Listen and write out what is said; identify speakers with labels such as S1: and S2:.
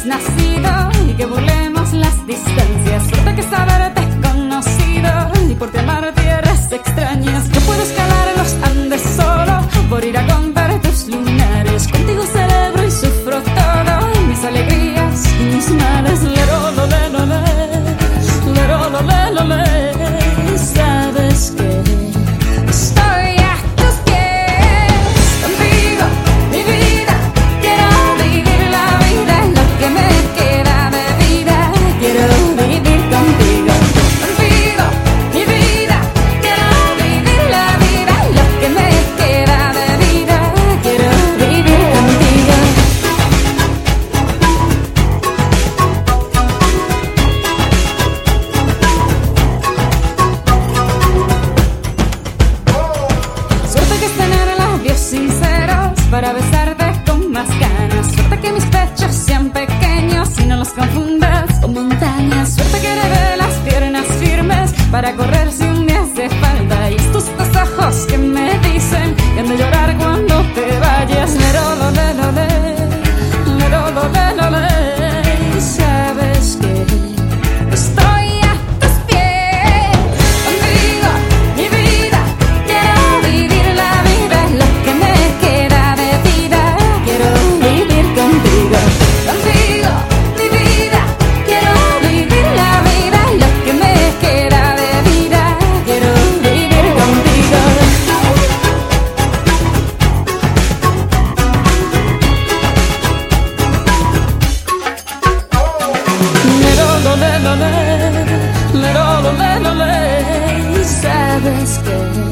S1: hayamos nacido y que burlemos las distancias. Suerte que saberte conocido y por ti amar tierras extrañas. Yo puedo escalar los Andes solo por ir a contar tus lunares. Contigo celebro y sufro todo, mis alegrías y mis males. Sabes que estoy a tus pies. Contigo, mi vida, quiero vivir la vida. Lo que me queda de vida, quiero vivir contigo. Contigo, mi vida, quiero vivir la vida. Lo que me queda de vida, quiero vivir contigo. Suerte que es tener labios sinceros para besarte con más ganas. Suerte que mis pechos sean pequeños y no los confundas con montañas. Suerte que heredé las piernas firmes para correr si un día hace falta. Y estos dos ojos que me dicen que han de llorar cuando te vayas. Sabes que estoy a tus pies. Contigo, mi vida, quiero vivir la vida. Lo que me queda de vida, quiero vivir contigo. Contigo, mi vida, quiero vivir la vida. Lo que me queda de vida, quiero vivir contigo. Sabes que